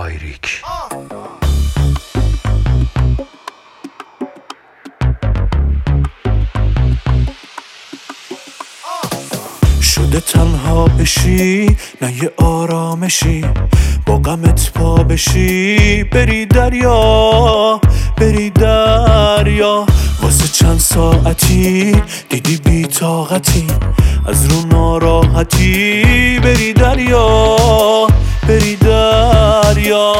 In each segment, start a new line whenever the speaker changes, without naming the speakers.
آیریک.
شده تنها بشی نه یه آرامشی، با غمت پا بشی بری دریا، بری دریا. واسه چند ساعتی دیدی بی طاقتی، از رو ناراحتی بری دریا، بری دریا.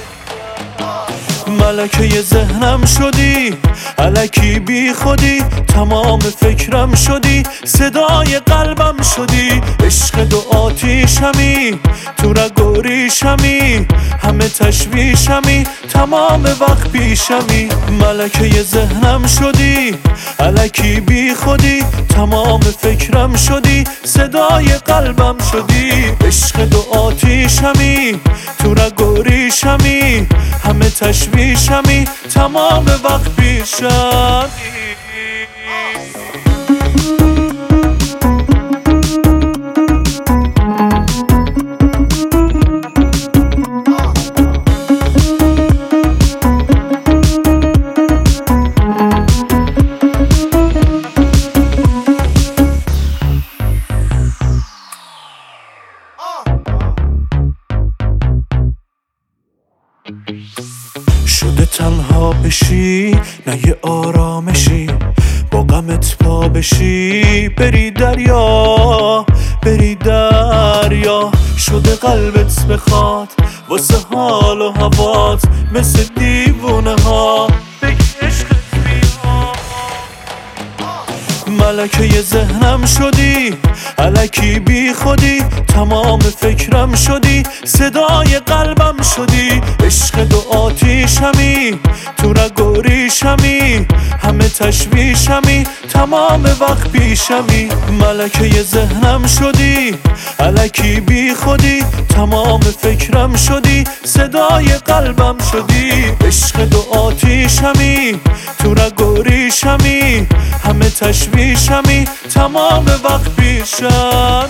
ملکه ذهنم شدی، الکی بی خودی، تمام فکرم شدی، صدای قلبم شدی. عشق دو آتیشمی، تو رگ و ریشمی، همه تشویشمی، تمام وقت پیشمی. ملکه ذهنم شدی، الکی بی خودی، تمام فکرم شدی، صدای قلبم شدی. عشق دو آتیشمی، تو رگ و ریشمی، همه تشویشمی، تمام وقت پیشمی. شده تنها بشی نه یه آرامشی، با غمت پا بشی بری دریا، بری دریا. شده قلبت بخواد واسه حال و هوات، مثل دیوونه ها بگی عشقت بیاد. ملکه ذهنم شدی، الکی بی خودی، تمام فکرم شدی، صدای قلبم شدی. عشق دو آتیشمی، تو رگ و ریشمی، همه تشویشمی، تمام وقت پیشمی. ملکه ذهنم شدی، الکی بی خودی، تمام فکرم شدی، صدای قلبم شدی. عشق دو آتیشمی، تو رگ و ریشمی، همه تشویشمی، تمام وقت پیشمی.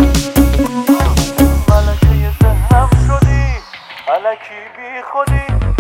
الکی بی خودی